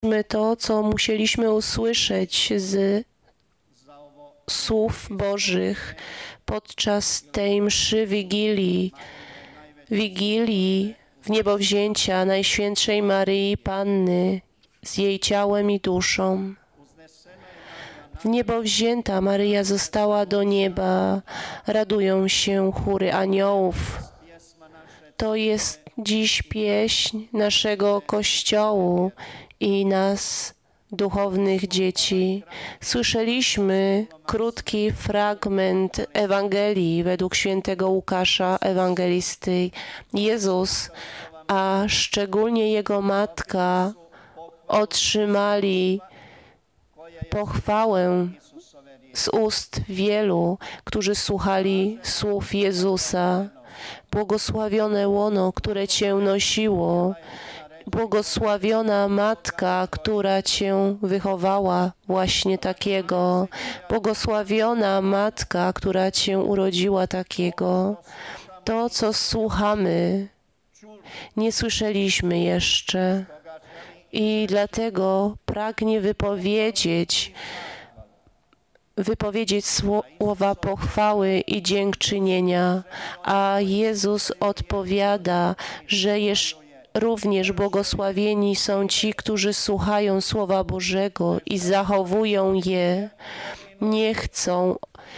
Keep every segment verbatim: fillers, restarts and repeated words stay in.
to, co musieliśmy usłyszeć z słów Bożych podczas tej mszy Wigilii, Wigilii w niebowzięcia Najświętszej Maryi Panny z jej ciałem i duszą. W niebowzięta Maryja została do nieba, radują się chóry aniołów. To jest dziś pieśń naszego Kościołu i nas, duchownych dzieci. Słyszeliśmy krótki fragment Ewangelii według świętego Łukasza Ewangelisty. Jezus, a szczególnie Jego Matka, otrzymali pochwałę z ust wielu, którzy słuchali słów Jezusa. Błogosławione łono, które Cię nosiło, błogosławiona Matka, która Cię wychowała właśnie takiego, błogosławiona Matka, która Cię urodziła takiego. To, co słuchamy, nie słyszeliśmy jeszcze i dlatego pragnie wypowiedzieć wypowiedzieć słowa pochwały i dziękczynienia, a Jezus odpowiada, że jeszcze również błogosławieni są ci, którzy słuchają Słowa Bożego i zachowują je. Nie chcą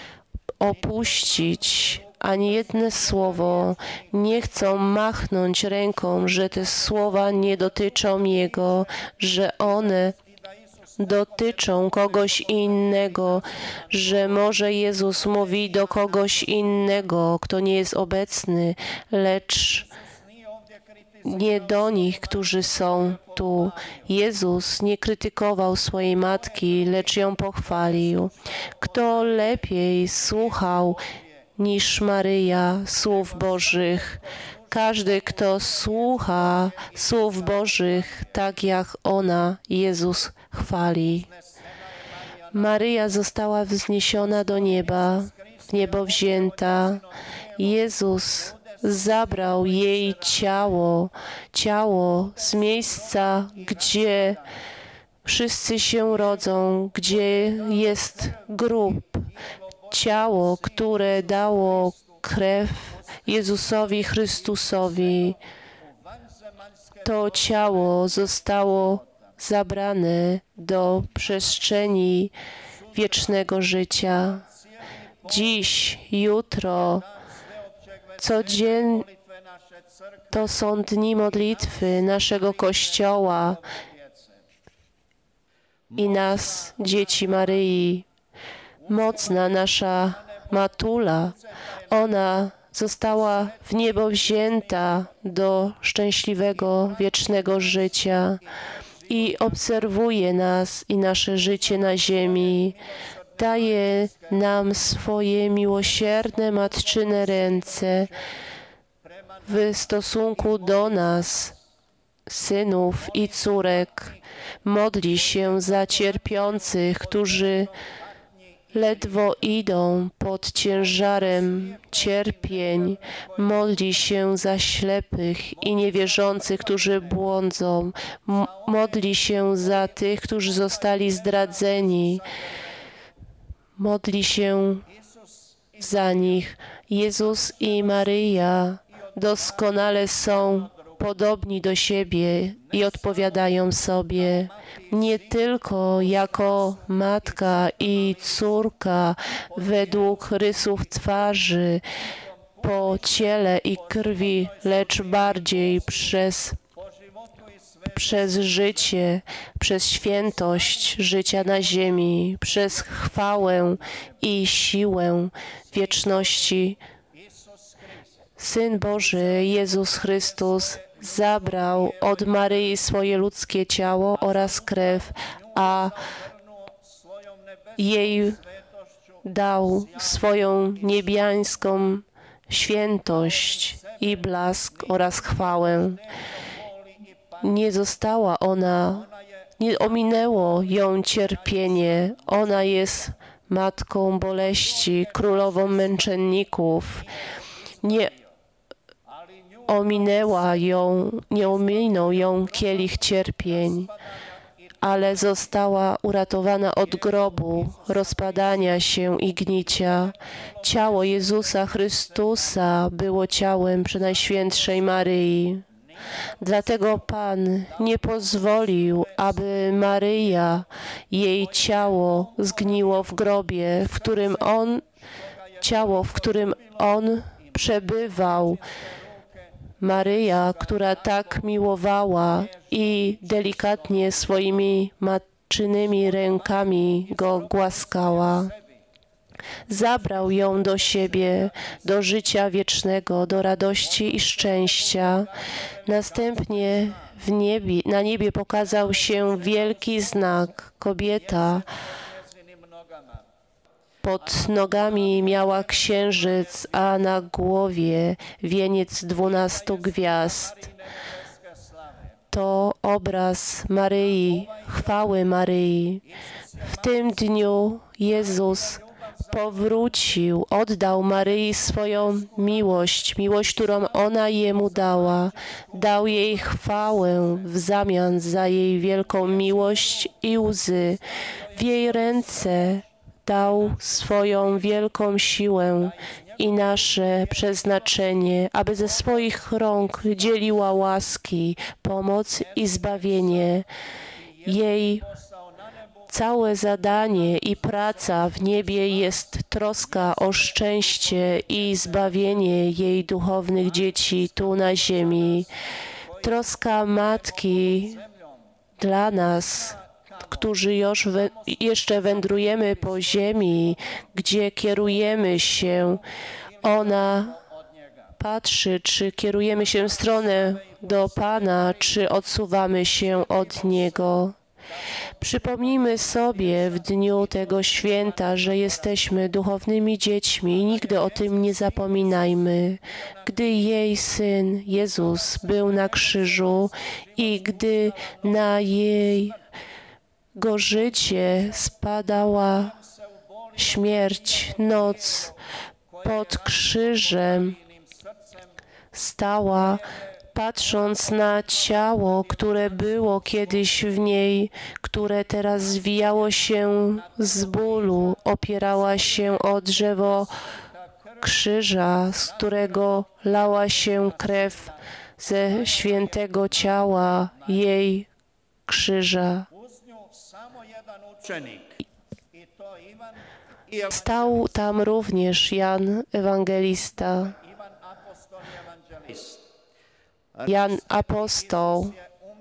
opuścić ani jedno słowo, nie chcą machnąć ręką, że te słowa nie dotyczą Jego, że one dotyczą kogoś innego, że może Jezus mówi do kogoś innego, kto nie jest obecny, lecz nie do nich, którzy są tu. Jezus nie krytykował swojej matki, lecz ją pochwalił. Kto lepiej słuchał niż Maryja słów Bożych? Każdy, kto słucha słów Bożych, tak jak ona, Jezus chwali. Maryja została wzniesiona do nieba, w niebo wzięta. Jezus zabrał jej ciało, ciało z miejsca, gdzie wszyscy się rodzą, gdzie jest grób. Ciało, które dało krew Jezusowi Chrystusowi. To ciało zostało zabrane do przestrzeni wiecznego życia. Dziś, jutro, codziennie to są dni modlitwy naszego Kościoła i nas, dzieci Maryi. Mocna nasza Matula, ona została w niebo wzięta do szczęśliwego, wiecznego życia i obserwuje nas i nasze życie na ziemi. Daje nam swoje miłosierne, matczyne ręce w stosunku do nas, synów i córek. Modli się za cierpiących, którzy ledwo idą pod ciężarem cierpień. Modli się za ślepych i niewierzących, którzy błądzą. M- modli się za tych, którzy zostali zdradzeni. Modli się za nich. Jezus i Maryja doskonale są podobni do siebie i odpowiadają sobie nie tylko jako matka i córka według rysów twarzy, po ciele i krwi, lecz bardziej przez, przez życie, przez świętość życia na ziemi, przez chwałę i siłę wieczności. Syn Boży, Jezus Chrystus, zabrał od Maryi swoje ludzkie ciało oraz krew, a jej dał swoją niebiańską świętość i blask oraz chwałę. Nie została ona, nie ominęło ją cierpienie. Ona jest matką boleści, królową męczenników. Nie ominęła ją, nie ominął ją kielich cierpień, ale została uratowana od grobu, rozpadania się i gnicia. Ciało Jezusa Chrystusa było ciałem Przenajświętszej Maryi. Dlatego Pan nie pozwolił, aby Maryja, jej ciało zgniło w grobie, w którym On, ciało, w którym On przebywał. Maryja, która tak miłowała i delikatnie swoimi matczynymi rękami go głaskała. Zabrał ją do siebie, do życia wiecznego, do radości i szczęścia. Następnie w niebie, na niebie pokazał się wielki znak. Kobieta pod nogami miała księżyc, a na głowie wieniec dwunastu gwiazd. To obraz Maryi, chwały Maryi. W tym dniu Jezus powrócił, oddał Maryi swoją miłość, miłość, którą ona jemu dała. Dał jej chwałę w zamian za jej wielką miłość i łzy. W jej ręce dał swoją wielką siłę i nasze przeznaczenie, aby ze swoich rąk dzieliła łaski, pomoc i zbawienie. Jej całe zadanie i praca w niebie jest troska o szczęście i zbawienie jej duchownych dzieci tu na ziemi. Troska Matki dla nas, którzy już we, jeszcze wędrujemy po ziemi, gdzie kierujemy się. Ona patrzy, czy kierujemy się w stronę do Pana, czy odsuwamy się od Niego. Przypomnijmy sobie w dniu tego święta, że jesteśmy duchownymi dziećmi i nigdy o tym nie zapominajmy. Gdy jej Syn Jezus był na krzyżu i gdy na jej Go życie spadała śmierć, noc pod krzyżem stała, patrząc na ciało, które było kiedyś w niej, które teraz zwijało się z bólu, opierała się o drzewo krzyża, z którego lała się krew ze świętego ciała jej krzyża. Stał tam również Jan Ewangelista, Jan Apostoł.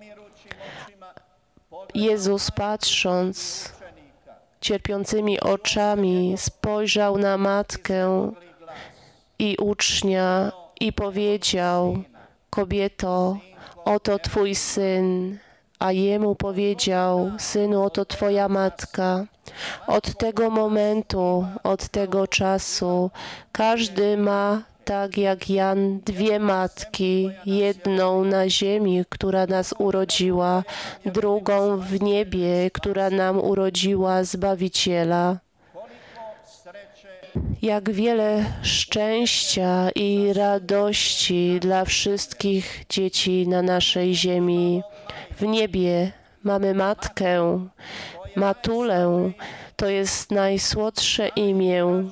Jezus, patrząc cierpiącymi oczami, spojrzał na matkę i ucznia i powiedział: kobieto, oto Twój syn. A jemu powiedział: synu, oto Twoja matka. Od tego momentu, od tego czasu każdy ma, tak jak Jan, dwie matki, jedną na ziemi, która nas urodziła, drugą w niebie, która nam urodziła Zbawiciela. Jak wiele szczęścia i radości dla wszystkich dzieci na naszej ziemi. W niebie mamy matkę, matulę. To jest najsłodsze imię,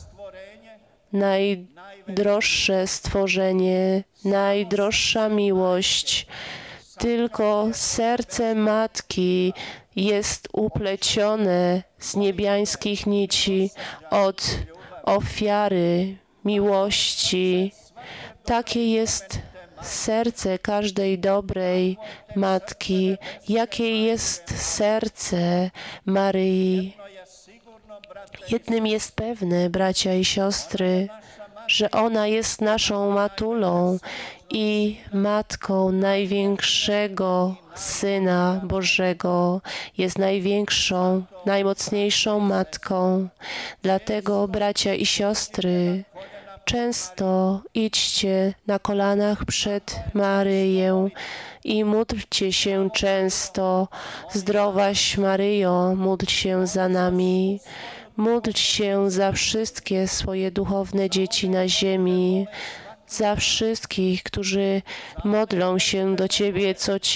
najdroższe stworzenie, najdroższa miłość. Tylko serce matki jest uplecione z niebiańskich nici od ofiary miłości. Takie jest serce każdej dobrej matki. Jakie jest serce Maryi? Jednym jest pewne, bracia i siostry, że ona jest naszą matulą i matką największego Syna Bożego. Jest największą, najmocniejszą matką. Dlatego, bracia i siostry, często idźcie na kolanach przed Maryję i módlcie się często. Zdrowaś Maryjo, módl się za nami. Módl się za wszystkie swoje duchowne dzieci na ziemi, za wszystkich, którzy modlą się do Ciebie co, cie,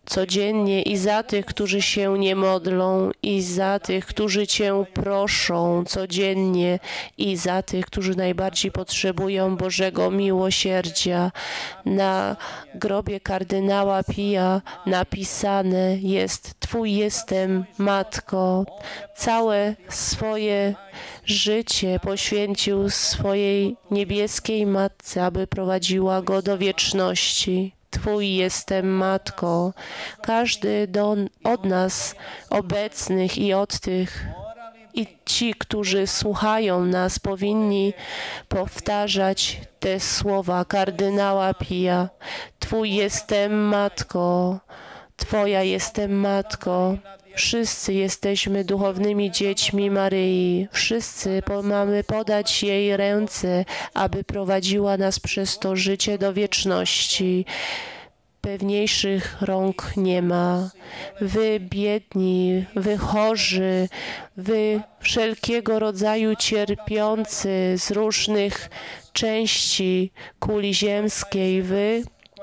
codziennie i za tych, którzy się nie modlą, i za tych, którzy Cię proszą codziennie, i za tych, którzy najbardziej potrzebują Bożego miłosierdzia. Na grobie kardynała Pia napisane jest: Twój jestem, Matko. Całe swoje życie poświęcił swojej niebieskiej Matce, aby prowadziła go do wieczności. Twój jestem, Matko. Każdy do, od nas obecnych i od tych, i ci, którzy słuchają nas, powinni powtarzać te słowa kardynała Pia. Twój jestem, Matko. Twoja jestem, Matko. Wszyscy jesteśmy duchownymi dziećmi Maryi. Wszyscy po, mamy podać jej ręce, aby prowadziła nas przez to życie do wieczności. Pewniejszych rąk nie ma. Wy biedni, wy chorzy, wy wszelkiego rodzaju cierpiący z różnych części kuli ziemskiej, wy,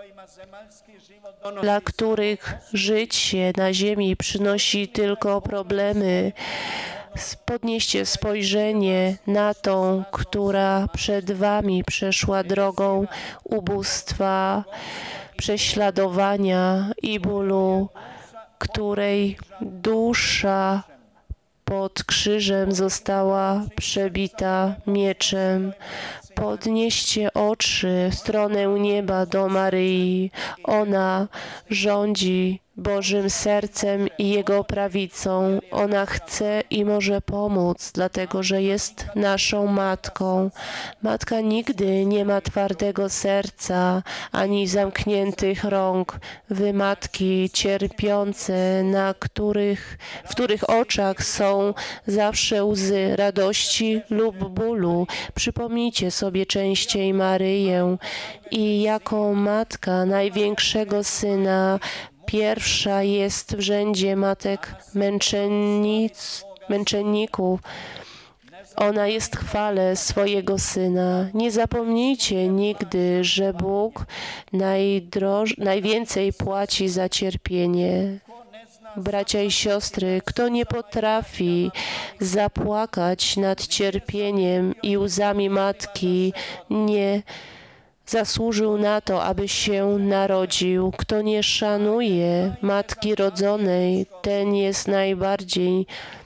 dla których życie na ziemi przynosi tylko problemy. Podnieście spojrzenie na tą, która przed wami przeszła drogą ubóstwa, prześladowania i bólu, której dusza pod krzyżem została przebita mieczem. Podnieście oczy w stronę nieba do Maryi. Ona rządzi Bożym sercem i Jego prawicą. Ona chce i może pomóc, dlatego że jest naszą Matką. Matka nigdy nie ma twardego serca, ani zamkniętych rąk. Wy, matki cierpiące, na których, w których oczach są zawsze łzy radości lub bólu, przypomnijcie sobie częściej Maryję i jako matka największego Syna, pierwsza jest w rzędzie matek męczennic, męczenników. Ona jest chwale swojego Syna. Nie zapomnijcie nigdy, że Bóg najdroż, najwięcej płaci za cierpienie. Bracia i siostry, kto nie potrafi zapłakać nad cierpieniem i łzami matki, nie zasłużył na to, aby się narodził. Kto nie szanuje matki rodzonej, ten jest najbardziej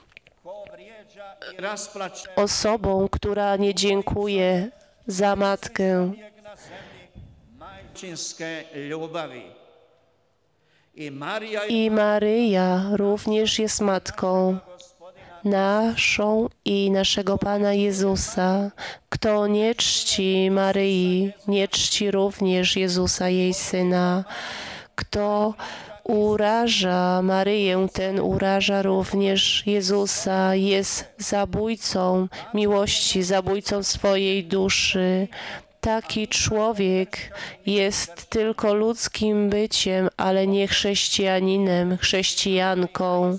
osobą, która nie dziękuje za matkę. I Maryja również jest matką naszą i naszego Pana Jezusa. Kto nie czci Maryi, nie czci również Jezusa, jej Syna. Kto uraża Maryję, ten uraża również Jezusa. Jest zabójcą miłości, zabójcą swojej duszy. Taki człowiek jest tylko ludzkim byciem, ale nie chrześcijaninem, chrześcijanką.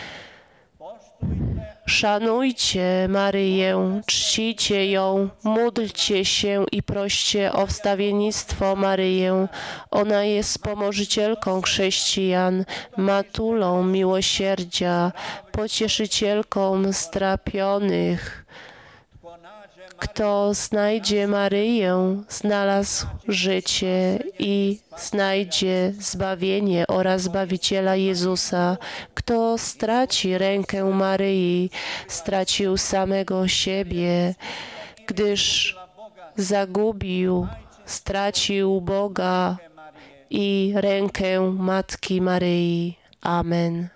Szanujcie Maryję, czcijcie ją, módlcie się i proście o wstawiennictwo Maryję. Ona jest wspomożycielką chrześcijan, matulą miłosierdzia, pocieszycielką strapionych. Kto znajdzie Maryję, znalazł życie i znajdzie zbawienie oraz Zbawiciela Jezusa. Kto straci rękę Maryi, stracił samego siebie, gdyż zagubił, stracił Boga i rękę Matki Maryi. Amen.